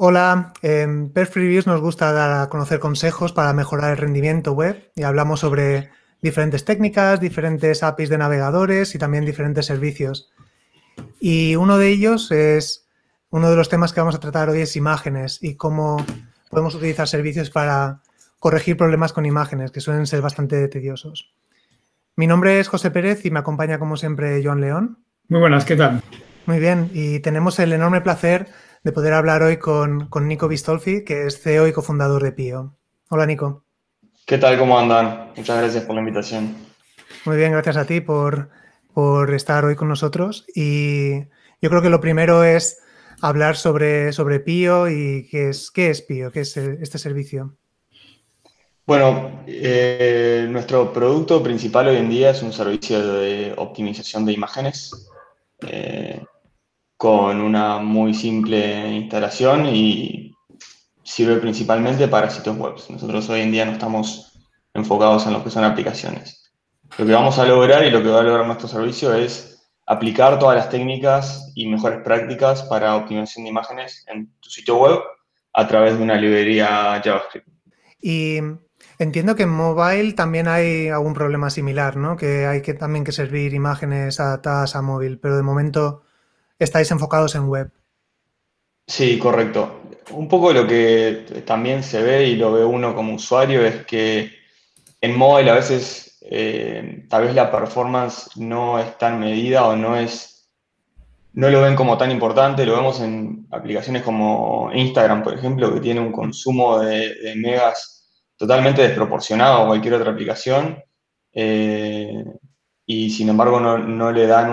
Hola, en Perf Reviews nos gusta dar a conocer consejos para mejorar el rendimiento web y hablamos sobre diferentes técnicas, diferentes APIs de navegadores y también diferentes servicios. Y uno de ellos es, uno de los temas que vamos a tratar hoy es imágenes y cómo podemos utilizar servicios para corregir problemas con imágenes, que suelen ser bastante tediosos. Mi nombre es José Pérez y me acompaña como siempre Joan León. Muy buenas, ¿qué tal? Muy bien, y tenemos el enorme placer de poder hablar hoy con Nico Bistolfi, que es CEO y cofundador de Pío. Hola, Nico. ¿Qué tal? ¿Cómo andan? Muchas gracias por la invitación. Muy bien, gracias a ti por estar hoy con nosotros. Y yo creo que lo primero es hablar sobre Pío y qué es Pío, qué es este servicio. Bueno, nuestro producto principal hoy en día es un servicio de optimización de imágenes con una muy simple instalación y sirve principalmente para sitios web. Nosotros hoy en día no estamos enfocados en lo que son aplicaciones. Lo que vamos a lograr y lo que va a lograr nuestro servicio es aplicar todas las técnicas y mejores prácticas para optimización de imágenes en tu sitio web a través de una librería JavaScript. Y entiendo que en mobile también hay algún problema similar, ¿no? Que hay que también que servir imágenes adaptadas a móvil, pero de momento estáis enfocados en web. Sí, correcto. Un poco lo que también se ve y lo ve uno como usuario es que en mobile a veces tal vez la performance no es tan medida o no lo ven como tan importante. Lo vemos en aplicaciones como Instagram, por ejemplo, que tiene un consumo de megas totalmente desproporcionado a cualquier otra aplicación. eh, y sin embargo no le dan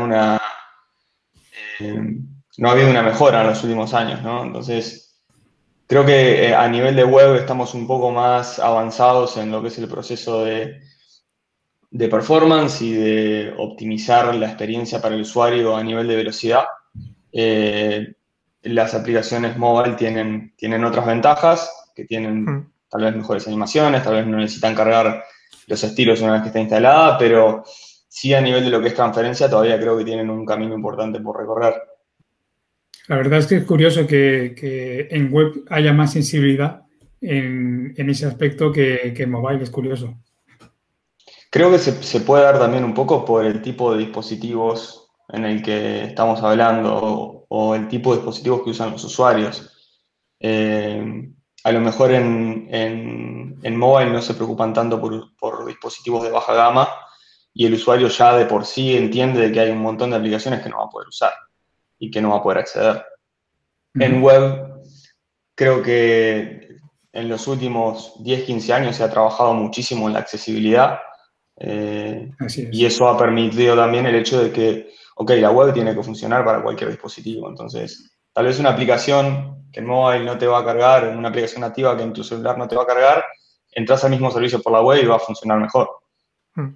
eh, no ha habido una mejora en los últimos años, ¿no? Entonces, creo que a nivel de web estamos un poco más avanzados en lo que es el proceso de performance y de optimizar la experiencia para el usuario a nivel de velocidad. Eh, las aplicaciones mobile tienen otras ventajas, que tienen Mm. tal vez mejores animaciones, tal vez no necesitan cargar los estilos una vez que está instalada, pero sí a nivel de lo que es transferencia todavía creo que tienen un camino importante por recorrer. La verdad es que es curioso que en web haya más sensibilidad en ese aspecto que en mobile, es curioso. Creo que se puede dar también un poco por el tipo de dispositivos en el que estamos hablando o el tipo de dispositivos que usan los usuarios. Eh, a lo mejor en mobile no se preocupan tanto por dispositivos de baja gama y el usuario ya de por sí entiende de que hay un montón de aplicaciones que no va a poder usar y que no va a poder acceder. En Ujú. web creo que en los últimos 10 15 años se ha trabajado muchísimo en la accesibilidad Así y es. eso ha permitido también el hecho de que, ok, la web tiene que funcionar para cualquier dispositivo. Entonces, tal vez una aplicación que en mobile no te va a cargar, una aplicación nativa que en tu celular no te va a cargar, entras al mismo servicio por la web y va a funcionar mejor. Mm.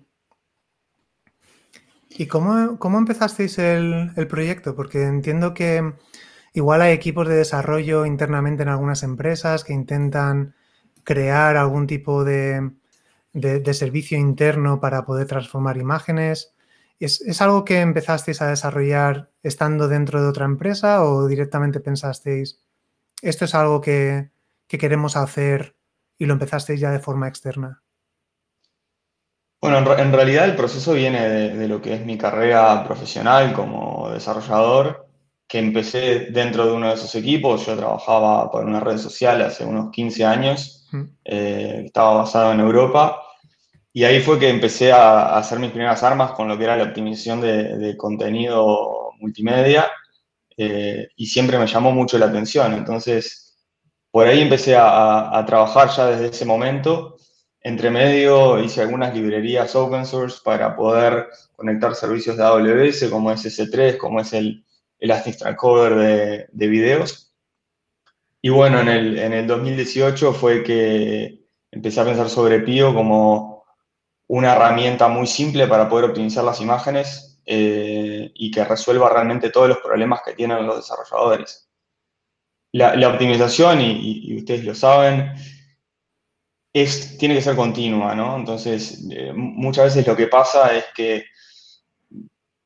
¿Y cómo empezasteis el proyecto? Porque entiendo que igual hay equipos de desarrollo internamente en algunas empresas que intentan crear algún tipo de servicio interno para poder transformar imágenes. Es algo que empezasteis a desarrollar estando dentro de otra empresa o directamente pensasteis, esto es algo que queremos hacer y lo empezasteis ya de forma externa? Bueno, en realidad el proceso viene de lo que es mi carrera profesional como desarrollador, que empecé dentro de uno de esos equipos. Yo trabajaba para una red social hace unos 15 años, Mm. estaba basado en Europa, y ahí fue que empecé a hacer mis primeras armas con lo que era la optimización de contenido multimedia, y siempre me llamó mucho la atención. Entonces, por ahí empecé a trabajar ya desde ese momento. Entre medio hice algunas librerías open source para poder conectar servicios de AWS, como es S3, como es el Elastic Transcoder de videos. Y bueno, en el 2018 fue que empecé a pensar sobre Pio como una herramienta muy simple para poder optimizar las imágenes y que resuelva realmente todos los problemas que tienen los desarrolladores. La optimización, y ustedes lo saben, tiene que ser continua, ¿no? Entonces, muchas veces lo que pasa es que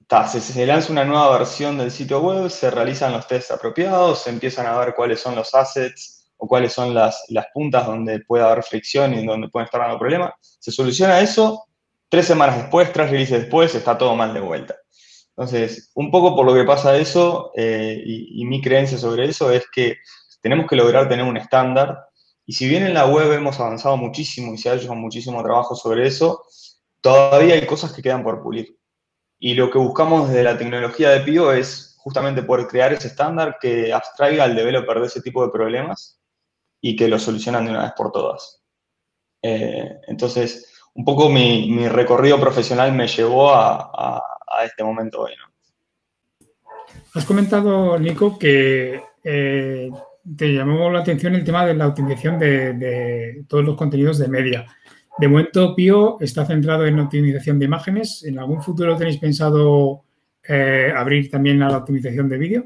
se lanza una nueva versión del sitio web, se realizan los tests apropiados, se empiezan a ver cuáles son los assets o cuáles son las puntas donde puede haber fricción y donde pueden estar dando problemas. Se soluciona eso, 3 semanas después, 3 releases después, está todo mal de vuelta. Entonces, un poco por lo que pasa eso, y mi creencia sobre eso es que tenemos que lograr tener un estándar, y si bien en la web hemos avanzado muchísimo y se ha hecho muchísimo trabajo sobre eso, todavía hay cosas que quedan por pulir. Y lo que buscamos desde la tecnología de Pio es justamente poder crear ese estándar que abstraiga al developer de ese tipo de problemas y que lo solucionan de una vez por todas. Entonces, un poco mi recorrido profesional me llevó a este momento hoy, ¿no? Has comentado, Nico, que te llamó la atención el tema de la optimización de todos los contenidos de media. De momento, Pio está centrado en optimización de imágenes. ¿En algún futuro tenéis pensado abrir también a la optimización de vídeo?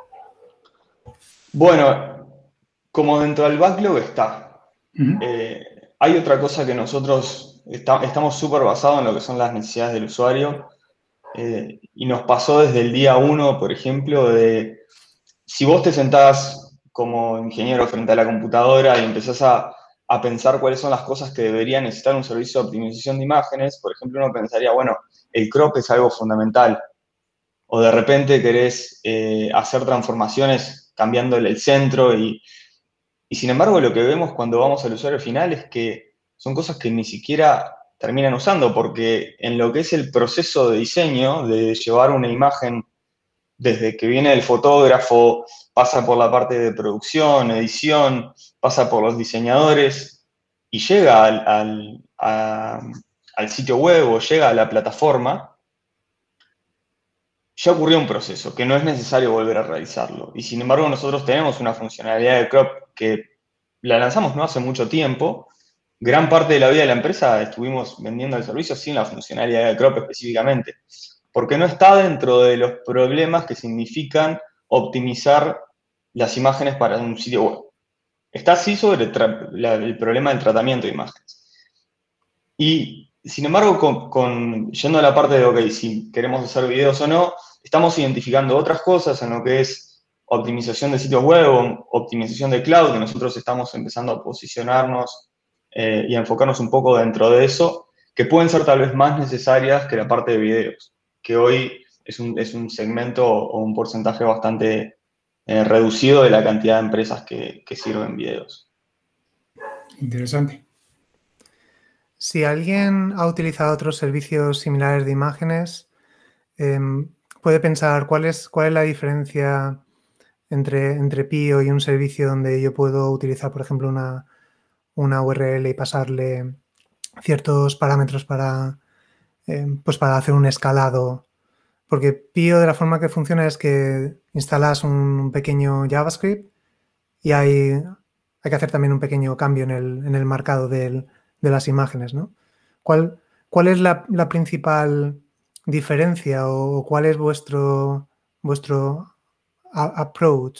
Bueno, como dentro del backlog está. Hay otra cosa que nosotros estamos súper basados en lo que son las necesidades del usuario, y nos pasó desde el día 1, por ejemplo, de si vos te sentás como ingeniero frente a la computadora y empezás a pensar cuáles son las cosas que debería necesitar un servicio de optimización de imágenes, por ejemplo, uno pensaría, bueno, el crop es algo fundamental. O de repente querés hacer transformaciones cambiándole el centro y sin embargo lo que vemos cuando vamos al usuario final es que son cosas que ni siquiera terminan usando, porque en lo que es el proceso de diseño, de llevar una imagen desde que viene el fotógrafo, pasa por la parte de producción, edición, pasa por los diseñadores y llega al sitio web o llega a la plataforma, ya ocurrió un proceso que no es necesario volver a realizarlo. Y sin embargo nosotros tenemos una funcionalidad de crop que la lanzamos no hace mucho tiempo. Gran parte de la vida de la empresa estuvimos vendiendo el servicio sin la funcionalidad de crop específicamente, porque no está dentro de los problemas que significan optimizar las imágenes para un sitio web. Está sí sobre el problema del tratamiento de imágenes. Y sin embargo, yendo a la parte de, ok, si queremos hacer videos o no, estamos identificando otras cosas en lo que es optimización de sitios web o optimización de cloud, que nosotros estamos empezando a posicionarnos y a enfocarnos un poco dentro de eso, que pueden ser tal vez más necesarias que la parte de videos, que hoy es un segmento o un porcentaje bastante reducido de la cantidad de empresas que sirven videos. Interesante. Si alguien ha utilizado otros servicios similares de imágenes, puede pensar cuál es la diferencia entre Pio y un servicio donde yo puedo utilizar, por ejemplo, una URL y pasarle ciertos parámetros para hacer un escalado. Porque Pio, de la forma que funciona, es que instalas un pequeño JavaScript y hay que hacer también un pequeño cambio en el marcado de las imágenes, ¿no? ¿Cuál es la principal diferencia o cuál es vuestro approach?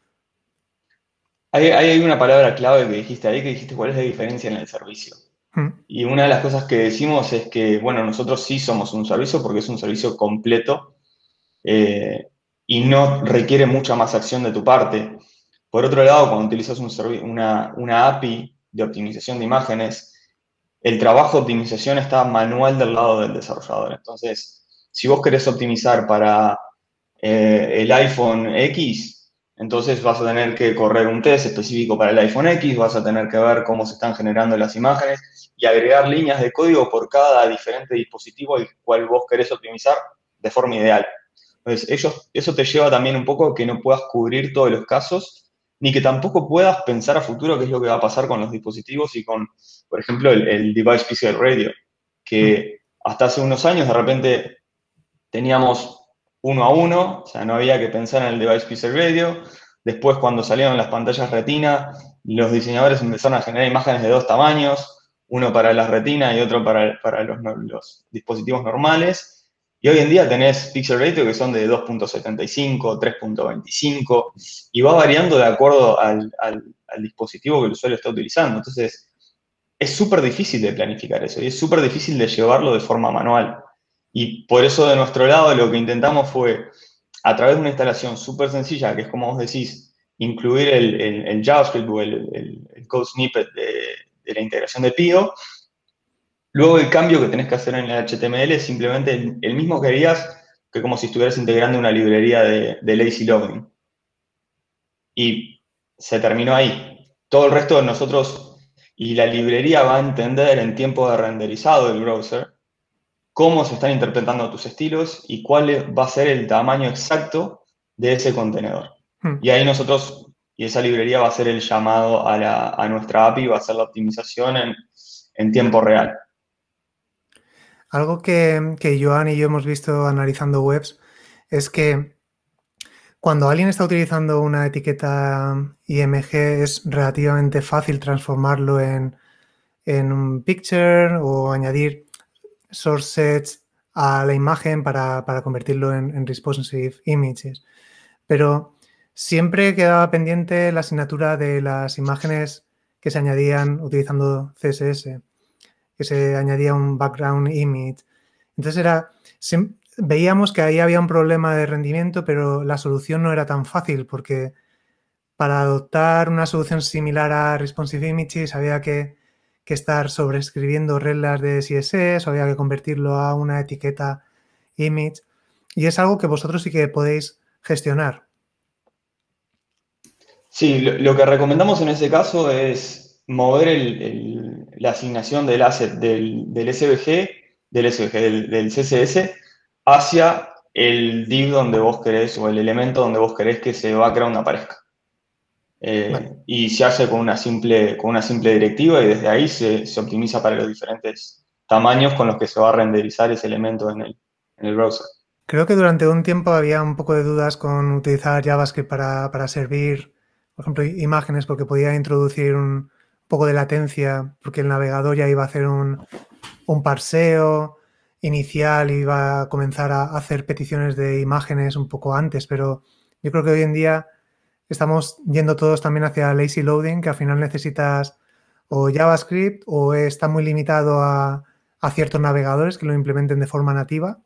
Hay una palabra clave que dijiste ahí, que dijiste cuál es la diferencia en el servicio. Y una de las cosas que decimos es que, bueno, nosotros sí somos un servicio porque es un servicio completo y no requiere mucha más acción de tu parte. Por otro lado, cuando utilizas una API de optimización de imágenes, el trabajo de optimización está manual del lado del desarrollador. Entonces, si vos querés optimizar para el iPhone X, entonces vas a tener que correr un test específico para el iPhone X, vas a tener que ver cómo se están generando las imágenes y agregar líneas de código por cada diferente dispositivo el cual vos querés optimizar de forma ideal. Entonces, eso te lleva también un poco a que no puedas cubrir todos los casos, ni que tampoco puedas pensar a futuro qué es lo que va a pasar con los dispositivos y con, por ejemplo, el Device Pixel Radio, que hasta hace unos años de repente teníamos 1 a 1, o sea, no había que pensar en el Device Pixel Radio. Después, cuando salieron las pantallas retina, los diseñadores empezaron a generar imágenes de 2 tamaños, uno para las retina y otro para los dispositivos normales. Y hoy en día tenés pixel ratio que son de 2.75, 3.25, y va variando de acuerdo al dispositivo que el usuario está utilizando. Entonces, es súper difícil de planificar eso, y es súper difícil de llevarlo de forma manual. Y por eso de nuestro lado lo que intentamos fue, a través de una instalación súper sencilla, que es como vos decís, incluir el JavaScript o el code snippet de la integración de Pio. Luego el cambio que tenés que hacer en el HTML es simplemente el mismo que harías que como si estuvieras integrando una librería de lazy loading. Y se terminó ahí. Todo el resto de nosotros y la librería va a entender en tiempo de renderizado del browser cómo se están interpretando tus estilos y cuál va a ser el tamaño exacto de ese contenedor. Y ahí nosotros, y esa librería va a ser el llamado a nuestra API, va a ser la optimización en tiempo real. Algo que Joan y yo hemos visto analizando webs es que cuando alguien está utilizando una etiqueta IMG es relativamente fácil transformarlo en un picture o añadir source sets a la imagen para convertirlo en responsive images. Pero siempre quedaba pendiente la asignatura de las imágenes que se añadían utilizando CSS, que se añadía un background image. Entonces veíamos que ahí había un problema de rendimiento, pero la solución no era tan fácil porque para adoptar una solución similar a Responsive Images había que estar sobreescribiendo reglas de CSS o había que convertirlo a una etiqueta image. Y es algo que vosotros sí que podéis gestionar. Sí, lo que recomendamos en ese caso es mover la asignación del asset del SVG, del CSS, hacia el div donde vos querés o el elemento donde vos querés que ese background aparezca. Vale. Y se hace con una simple directiva y desde ahí se optimiza para los diferentes tamaños con los que se va a renderizar ese elemento en el browser. Creo que durante un tiempo había un poco de dudas con utilizar JavaScript para servir, por ejemplo, imágenes, porque podía introducir un poco de latencia, porque el navegador ya iba a hacer un parseo inicial y iba a comenzar a hacer peticiones de imágenes un poco antes, pero yo creo que hoy en día estamos yendo todos también hacia lazy loading, que al final necesitas o JavaScript o está muy limitado a ciertos navegadores que lo implementen de forma nativa.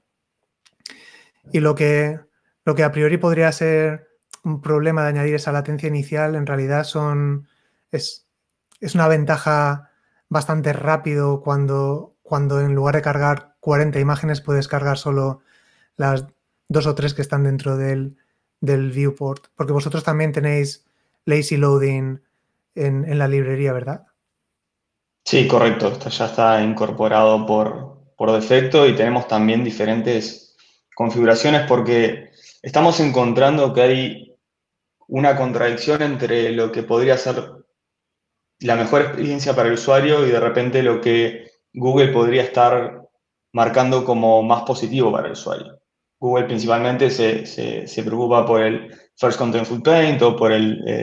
Y lo que a priori podría ser un problema de añadir esa latencia inicial, en realidad es una ventaja bastante rápido cuando en lugar de cargar 40 imágenes puedes cargar solo las 2 o 3 que están dentro del viewport. Porque vosotros también tenéis lazy loading en la librería, ¿verdad? Sí, correcto. Esto ya está incorporado por defecto y tenemos también diferentes configuraciones porque estamos encontrando que hay una contradicción entre lo que podría ser la mejor experiencia para el usuario y de repente lo que Google podría estar marcando como más positivo para el usuario. Google principalmente se preocupa por el First Contentful Paint o por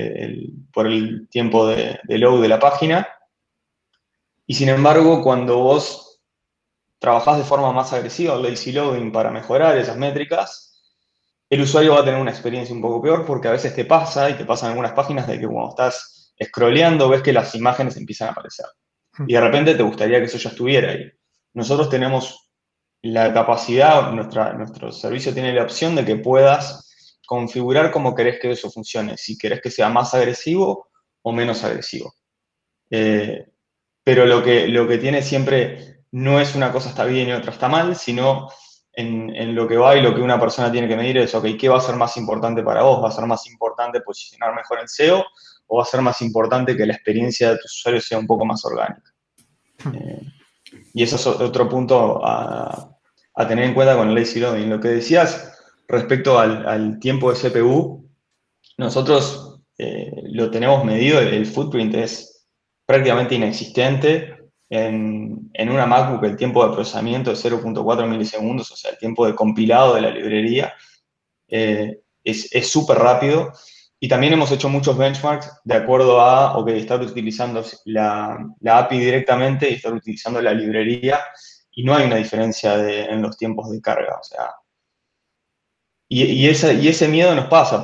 el tiempo de load de la página. Y sin embargo, cuando vos trabajás de forma más agresiva el lazy loading para mejorar esas métricas, el usuario va a tener una experiencia un poco peor porque a veces te pasa, y te pasa en algunas páginas, de que cuando estás scrolleando ves que las imágenes empiezan a aparecer. Y de repente te gustaría que eso ya estuviera ahí. Nosotros tenemos la capacidad, nuestro servicio tiene la opción de que puedas configurar cómo querés que eso funcione, si querés que sea más agresivo o menos agresivo. Pero lo que tiene siempre no es una cosa está bien y otra está mal, sino en lo que va y lo que una persona tiene que medir es, ok, ¿qué va a ser más importante para vos? ¿Va a ser más importante posicionar mejor en SEO o va a ser más importante que la experiencia de tus usuarios sea un poco más orgánica? Y eso es otro punto a tener en cuenta con el lazy loading. Lo que decías respecto al tiempo de CPU, nosotros lo tenemos medido, el footprint es prácticamente inexistente. En una MacBook el tiempo de procesamiento es 0.4 milisegundos, o sea, el tiempo de compilado de la librería es súper rápido. Y también hemos hecho muchos benchmarks de acuerdo a, ok, estar utilizando la API directamente y estar utilizando la librería, y no hay una diferencia en los tiempos de carga, o sea. Y ese miedo nos pasa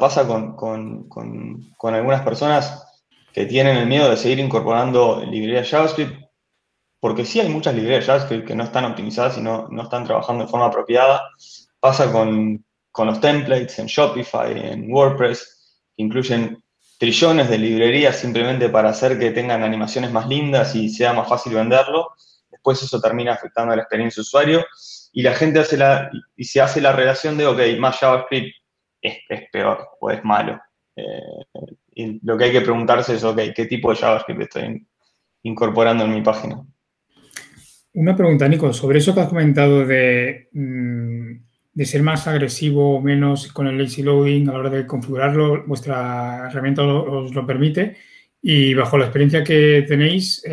con algunas personas que tienen el miedo de seguir incorporando librerías JavaScript porque sí hay muchas librerías JavaScript que no están optimizadas y no están trabajando de forma apropiada. Pasa con los templates en Shopify, en WordPress, que incluyen trillones de librerías simplemente para hacer que tengan animaciones más lindas y sea más fácil venderlo. Después eso termina afectando a la experiencia de usuario y la gente se hace la relación de, ok, más JavaScript es peor o es malo. Y lo que hay que preguntarse es, ok, ¿qué tipo de JavaScript estoy incorporando en mi página? Una pregunta, Nico, sobre eso que has comentado de ser más agresivo o menos con el lazy loading a la hora de configurarlo, vuestra herramienta os lo permite y bajo la experiencia que tenéis,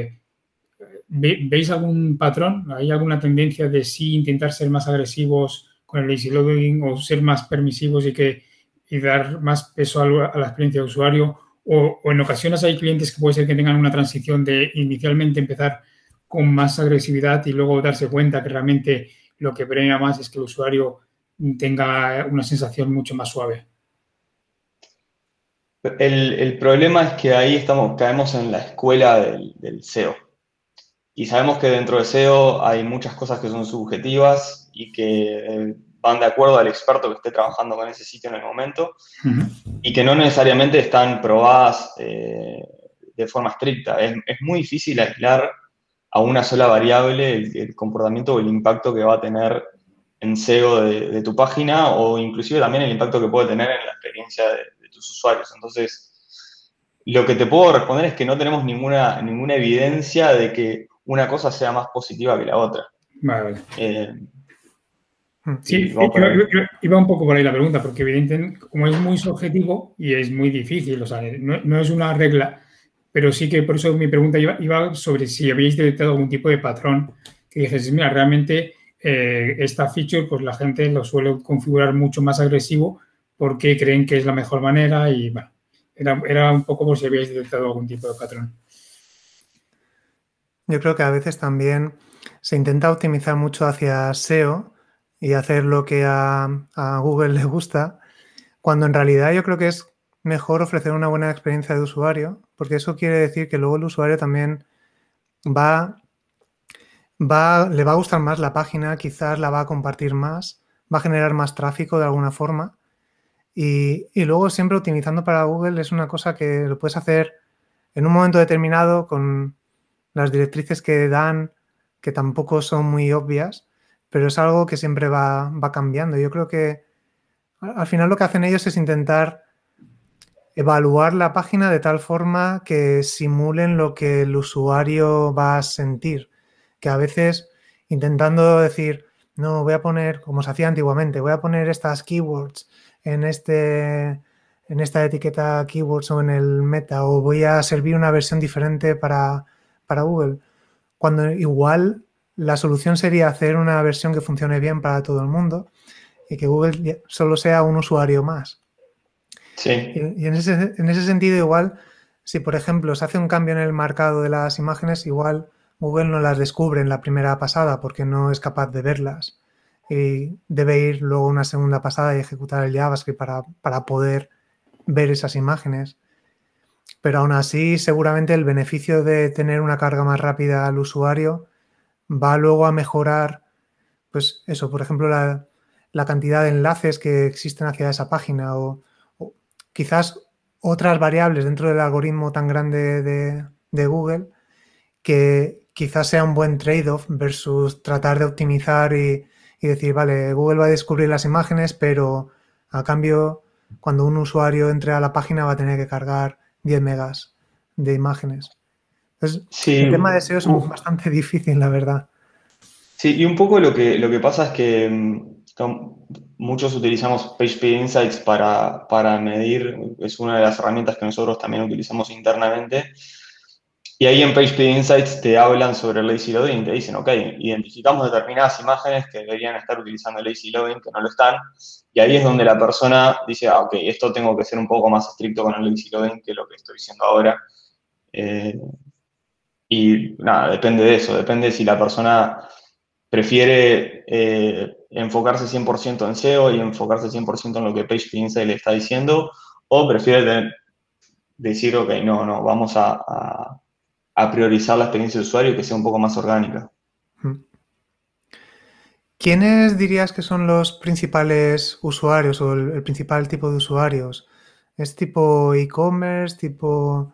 ¿veis algún patrón? ¿Hay alguna tendencia de sí intentar ser más agresivos con el lazy loading o ser más permisivos y dar más peso a la experiencia de usuario? O en ocasiones hay clientes que puede ser que tengan una transición de inicialmente empezar con más agresividad y luego darse cuenta que realmente lo que premia más es que el usuario tenga una sensación mucho más suave. El problema es que ahí caemos en la escuela del SEO. Y sabemos que dentro de SEO hay muchas cosas que son subjetivas y que van de acuerdo al experto que esté trabajando con ese sitio en el momento y que no necesariamente están probadas de forma estricta. Es muy difícil aislar a una sola variable el comportamiento o el impacto que va a tener en SEO de tu página o inclusive también el impacto que puede tener en la experiencia de tus usuarios. Entonces, lo que te puedo responder es que no tenemos ninguna evidencia de que una cosa sea más positiva que la otra. Vale. Sí, vamos por ahí. iba un poco por ahí la pregunta, porque evidentemente, como es muy subjetivo y es muy difícil, o sea, no es una regla, pero sí que por eso mi pregunta iba sobre si habíais detectado algún tipo de patrón que dices, mira, realmente esta feature, pues la gente lo suele configurar mucho más agresivo porque creen que es la mejor manera y, bueno, era un poco por si habíais detectado algún tipo de patrón. Yo creo que a veces también se intenta optimizar mucho hacia SEO y hacer lo que a Google le gusta, cuando en realidad yo creo que es mejor ofrecer una buena experiencia de usuario, porque eso quiere decir que luego el usuario también le va a gustar más la página, quizás la va a compartir más, va a generar más tráfico de alguna forma. Y luego siempre optimizando para Google es una cosa que lo puedes hacer en un momento determinado con las directrices que dan, que tampoco son muy obvias, pero es algo que siempre va cambiando. Yo creo que al final lo que hacen ellos es intentar evaluar la página de tal forma que simulen lo que el usuario va a sentir. Que a veces intentando decir, no, voy a poner, como se hacía antiguamente, voy a poner estas keywords en esta etiqueta keywords o en el meta, o voy a servir una versión diferente para Google. Cuando igual la solución sería hacer una versión que funcione bien para todo el mundo y que Google solo sea un usuario más. Sí. Y en ese sentido, igual, si por ejemplo se hace un cambio en el marcado de las imágenes, igual Google no las descubre en la primera pasada porque no es capaz de verlas. Y debe ir luego una segunda pasada y ejecutar el JavaScript para poder ver esas imágenes. Pero aún así, seguramente el beneficio de tener una carga más rápida al usuario va luego a mejorar, pues eso, por ejemplo, la cantidad de enlaces que existen hacia esa página o quizás otras variables dentro del algoritmo tan grande de Google que quizás sea un buen trade-off versus tratar de optimizar y decir, vale, Google va a descubrir las imágenes, pero a cambio, cuando un usuario entre a la página va a tener que cargar 10 megas de imágenes. Entonces, Sí. el tema de SEO es bastante difícil, la verdad. Sí, y un poco lo que pasa es que muchos utilizamos PageSpeed Insights para medir, es una de las herramientas que nosotros también utilizamos internamente. Y ahí en PageSpeed Insights te hablan sobre el lazy loading y te dicen, ok, identificamos determinadas imágenes que deberían estar utilizando el lazy loading, que no lo están. Y ahí es donde la persona dice, ah, ok, esto tengo que ser un poco más estricto con el lazy loading que lo que estoy diciendo ahora. Y nada, depende de eso, depende si la persona prefiere enfocarse 100% en SEO y enfocarse 100% en lo que PageSpeed Insights le está diciendo, o prefiere decir, ok, no, vamos a a priorizar la experiencia de usuario y que sea un poco más orgánica. ¿Quiénes dirías que son los principales usuarios o el principal tipo de usuarios? ¿Es tipo e-commerce, tipo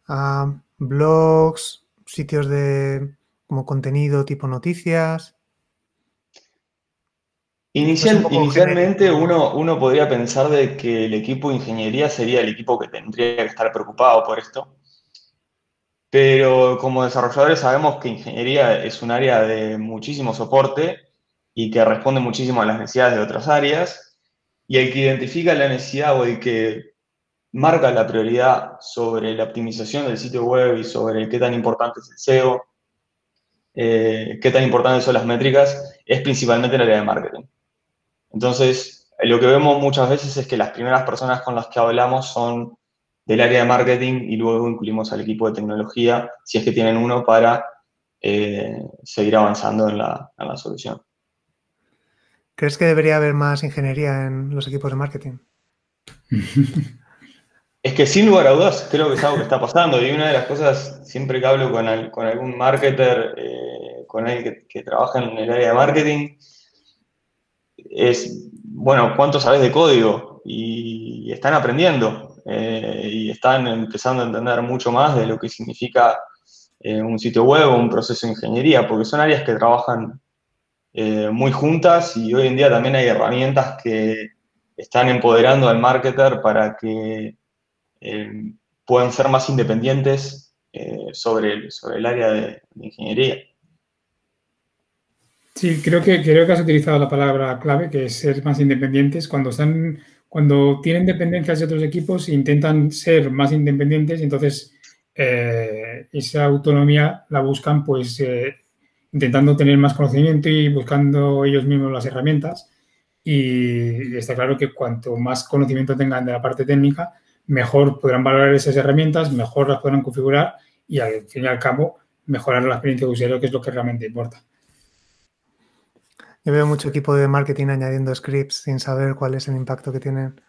blogs, sitios de como contenido tipo noticias? Es un poco Inicialmente genérico. uno podría pensar de que el equipo de ingeniería sería el equipo que tendría que estar preocupado por esto, pero como desarrolladores sabemos que ingeniería es un área de muchísimo soporte y que responde muchísimo a las necesidades de otras áreas, y el que identifica la necesidad o el que marca la prioridad sobre la optimización del sitio web y sobre qué tan importante es el SEO, qué tan importantes son las métricas, es principalmente el área de marketing. Entonces, lo que vemos muchas veces es que las primeras personas con las que hablamos son del área de marketing y luego incluimos al equipo de tecnología, si es que tienen uno, para seguir avanzando en la solución. ¿Crees que debería haber más ingeniería en los equipos de marketing? Es que sin lugar a dudas creo que es algo que está pasando y una de las cosas, siempre que hablo con algún marketer, con alguien que trabaja en el área de marketing, es, bueno, ¿cuánto sabes de código? Y están aprendiendo y están empezando a entender mucho más de lo que significa un sitio web o un proceso de ingeniería, porque son áreas que trabajan muy juntas y hoy en día también hay herramientas que están empoderando al marketer para que eh, puedan ser más independientes sobre el área de ingeniería. Sí, creo que has utilizado la palabra clave, que es ser más independientes. Cuando tienen dependencias de otros equipos, intentan ser más independientes y entonces esa autonomía la buscan pues intentando tener más conocimiento y buscando ellos mismos las herramientas. Y está claro que cuanto más conocimiento tengan de la parte técnica, mejor podrán valorar esas herramientas, mejor las podrán configurar y al fin y al cabo mejorar la experiencia de usuario, que es lo que realmente importa. Yo veo mucho equipo de marketing añadiendo scripts sin saber cuál es el impacto que tienen.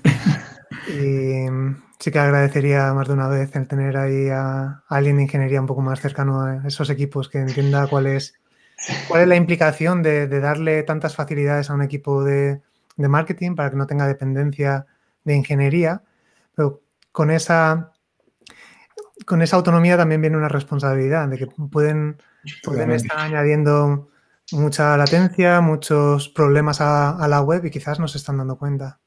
Y sí que agradecería más de una vez el tener ahí a alguien de ingeniería un poco más cercano a esos equipos, que entienda cuál es la implicación de darle tantas facilidades a un equipo de marketing para que no tenga dependencia de ingeniería. Pero con esa autonomía también viene una responsabilidad de que pueden Totalmente. estar añadiendo mucha latencia, muchos problemas a la web y quizás no se están dando cuenta.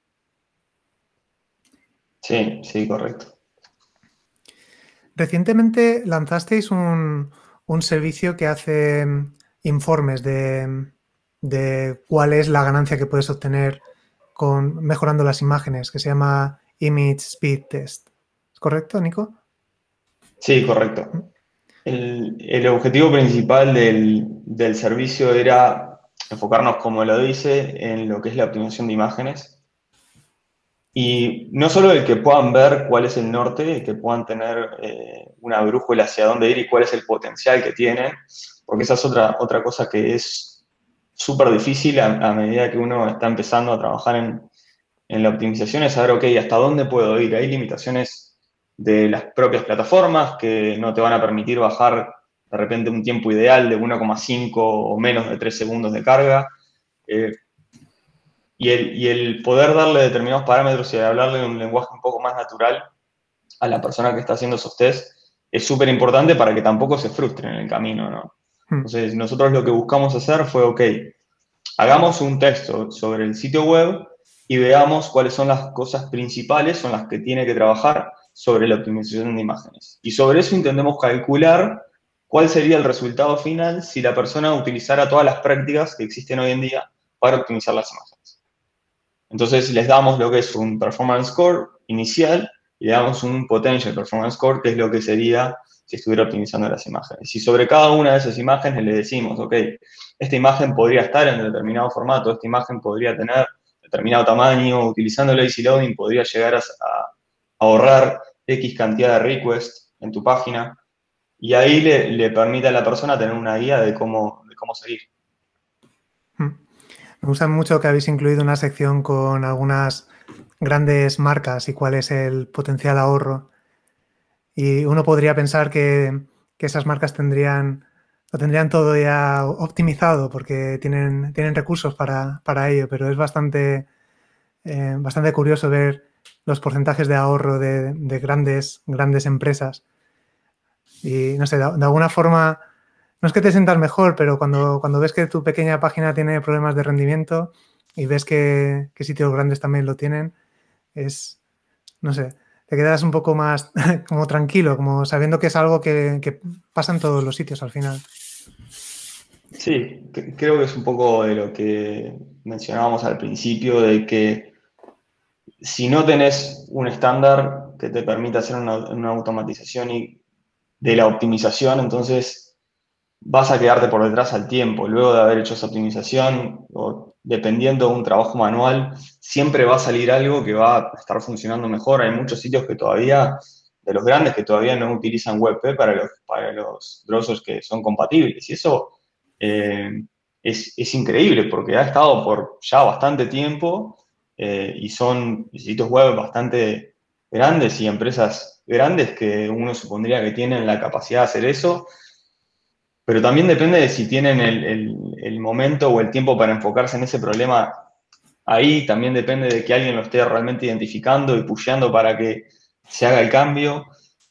Sí, sí, correcto. Recientemente lanzasteis un servicio que hace informes de cuál es la ganancia que puedes obtener mejorando las imágenes, que se llama Image Speed Test. ¿Es correcto, Nico? Sí, correcto. El objetivo principal del servicio era enfocarnos, como lo dice, en lo que es la optimización de imágenes. Y no solo el que puedan ver cuál es el norte, el que puedan tener una brújula hacia dónde ir y cuál es el potencial que tiene, porque esa es otra cosa que es súper difícil a medida que uno está empezando a trabajar en la optimización, es saber, ok, ¿hasta dónde puedo ir? Hay limitaciones de las propias plataformas que no te van a permitir bajar de repente un tiempo ideal de 1,5 o menos de 3 segundos de carga. Y el poder darle determinados parámetros y hablarle en un lenguaje un poco más natural a la persona que está haciendo esos tests es súper importante para que tampoco se frustren en el camino, ¿no? Entonces, nosotros lo que buscamos hacer fue, ok, hagamos un texto sobre el sitio web y veamos cuáles son las cosas principales son las que tiene que trabajar sobre la optimización de imágenes. Y sobre eso intentemos calcular cuál sería el resultado final si la persona utilizara todas las prácticas que existen hoy en día para optimizar las imágenes. Entonces les damos lo que es un performance score inicial y le damos un potential performance score, que es lo que sería si estuviera optimizando las imágenes. Y sobre cada una de esas imágenes le decimos, ok, esta imagen podría estar en determinado formato, esta imagen podría tener determinado tamaño, utilizando lazy loading podría llegar a ahorrar X cantidad de requests en tu página, y ahí le permite a la persona tener una guía de cómo seguir. Me gusta mucho que habéis incluido una sección con algunas grandes marcas y cuál es el potencial ahorro. Y uno podría pensar que esas marcas lo tendrían todo ya optimizado porque tienen recursos para ello, pero es bastante curioso ver los porcentajes de ahorro de grandes empresas. Y no sé, de alguna forma, no es que te sientas mejor, pero cuando ves que tu pequeña página tiene problemas de rendimiento y ves que sitios grandes también lo tienen, no sé, te quedas un poco más como tranquilo, como sabiendo que es algo que pasa en todos los sitios al final. Sí, creo que es un poco de lo que mencionábamos al principio, de que si no tenés un estándar que te permita hacer una automatización y de la optimización, entonces vas a quedarte por detrás al tiempo. Luego de haber hecho esa optimización, o dependiendo de un trabajo manual, siempre va a salir algo que va a estar funcionando mejor. Hay muchos sitios que todavía, de los grandes, que todavía no utilizan WebP para los browsers que son compatibles. Y eso es increíble porque ha estado por ya bastante tiempo y son sitios web bastante grandes y empresas grandes que uno supondría que tienen la capacidad de hacer eso, pero también depende de si tienen el momento o el tiempo para enfocarse en ese problema ahí, también depende de que alguien lo esté realmente identificando y pusheando para que se haga el cambio.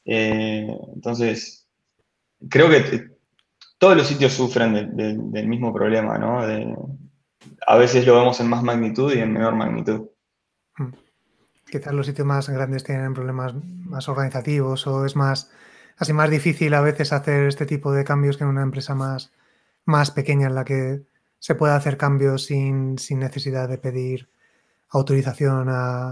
Entonces, creo que todos los sitios sufren del mismo problema, ¿no? A veces lo vemos en más magnitud y en menor magnitud. Quizás los sitios más grandes tienen problemas más organizativos o es más difícil a veces hacer este tipo de cambios que en una empresa más pequeña en la que se puede hacer cambios sin necesidad de pedir autorización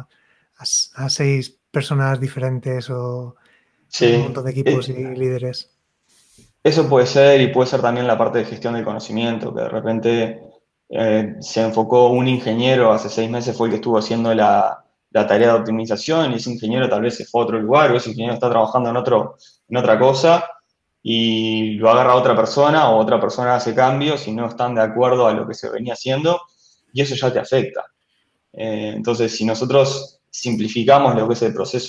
a 6 personas diferentes o un Sí, montón de equipos y líderes. eso puede ser y puede ser también la parte de gestión del conocimiento, que de repente se enfocó un ingeniero, hace 6 meses fue el que estuvo haciendo la tarea de optimización y ese ingeniero tal vez se fue a otro lugar o ese ingeniero está trabajando en otra cosa y lo agarra otra persona o otra persona hace cambios y no están de acuerdo a lo que se venía haciendo y eso ya te afecta. Entonces, si nosotros simplificamos lo que es el proceso,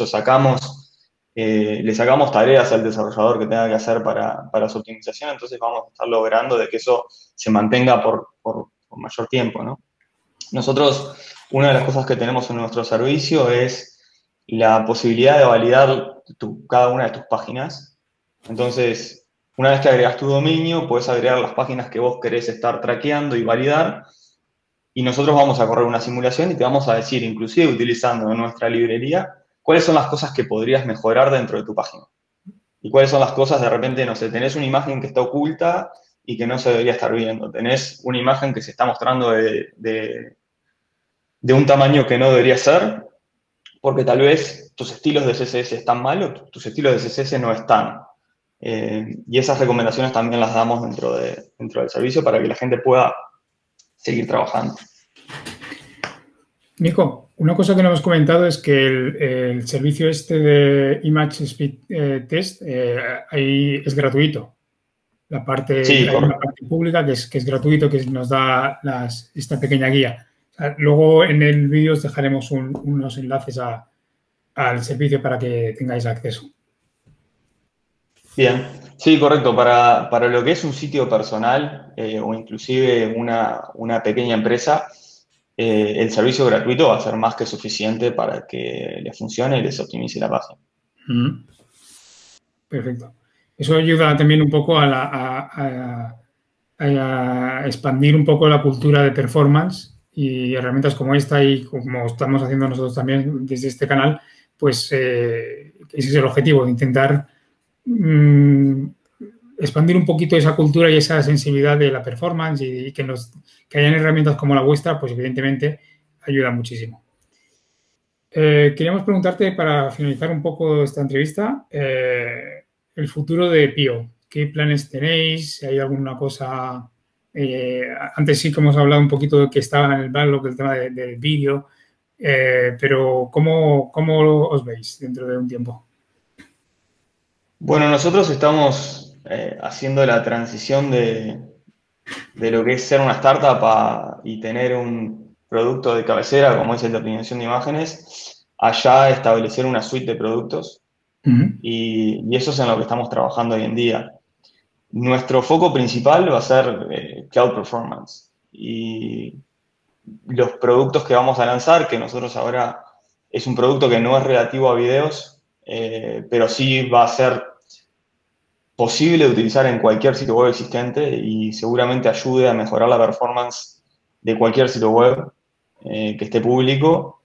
le sacamos tareas al desarrollador que tenga que hacer para su optimización, entonces vamos a estar logrando de que eso se mantenga por mayor tiempo, ¿no? Nosotros, una de las cosas que tenemos en nuestro servicio es la posibilidad de validar cada una de tus páginas. Entonces, una vez que agregas tu dominio, puedes agregar las páginas que vos querés estar traqueando y validar, y nosotros vamos a correr una simulación y te vamos a decir, inclusive utilizando nuestra librería, cuáles son las cosas que podrías mejorar dentro de tu página. Y cuáles son las cosas, de repente, no sé, tenés una imagen que está oculta y que no se debería estar viendo. Tenés una imagen que se está mostrando de un tamaño que no debería ser, porque tal vez tus estilos de CSS están mal o tus estilos de CSS no están. Y esas recomendaciones también las damos dentro del servicio para que la gente pueda seguir trabajando. Nico, una cosa que no hemos comentado es que el servicio este de Image Speed Test ahí es gratuito. Sí, Hay una parte pública que es gratuito, que nos da esta pequeña guía. O sea, luego en el vídeo os dejaremos unos enlaces al servicio para que tengáis acceso. bien, sí, correcto. Para lo que es un sitio personal o inclusive una pequeña empresa, el servicio gratuito va a ser más que suficiente para que les funcione y les optimice la página. Perfecto. Eso ayuda también un poco a expandir un poco la cultura de performance y herramientas como esta y como estamos haciendo nosotros también desde este canal, pues ese es el objetivo, de intentar expandir un poquito esa cultura y esa sensibilidad de la performance y que hayan herramientas como la vuestra, pues evidentemente ayuda muchísimo. Queríamos preguntarte, para finalizar un poco esta entrevista, el futuro de Pío. ¿Qué planes tenéis? ¿Hay alguna cosa? Antes sí que hemos hablado un poquito de que estaba en el backlog el tema del vídeo, pero ¿cómo os veis dentro de un tiempo? Bueno, nosotros estamos haciendo la transición de lo que es ser una startup y tener un producto de cabecera, como es el de optimización de imágenes, allá establecer una suite de productos. y eso es en lo que estamos trabajando hoy en día. Nuestro foco principal va a ser Cloud Performance y los productos que vamos a lanzar, que nosotros ahora es un producto que no es relativo a videos, pero sí va a ser posible de utilizar en cualquier sitio web existente y seguramente ayude a mejorar la performance de cualquier sitio web que esté público.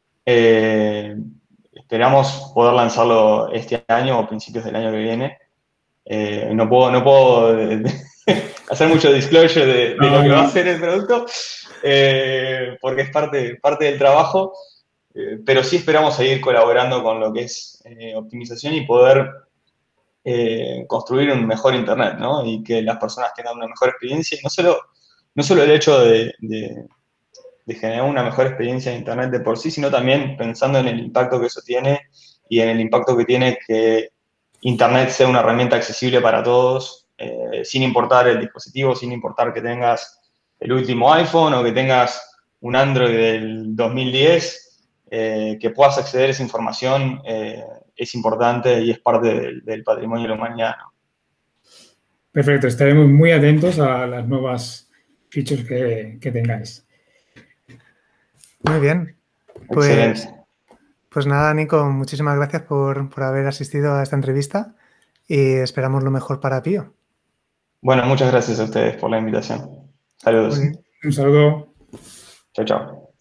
Esperamos poder lanzarlo este año o principios del año que viene. No puedo hacer mucho disclosure de lo que va a ser el producto, porque es parte del trabajo, pero sí esperamos seguir colaborando con lo que es optimización y poder construir un mejor Internet, ¿no? Y que las personas tengan una mejor experiencia. Y no solo el hecho de generar una mejor experiencia en Internet de por sí, sino también pensando en el impacto que eso tiene y en el impacto que tiene que Internet sea una herramienta accesible para todos, sin importar el dispositivo, sin importar que tengas el último iPhone o que tengas un Android del 2010, que puedas acceder a esa información es importante y es parte del patrimonio de la humanidad, ¿no? Perfecto, estaremos muy atentos a las nuevas features que tengáis. Muy bien. Excelente. Pues nada, Nico, muchísimas gracias por haber asistido a esta entrevista y esperamos lo mejor para Pío. Bueno, muchas gracias a ustedes por la invitación. Saludos. Un saludo. Chao, chao.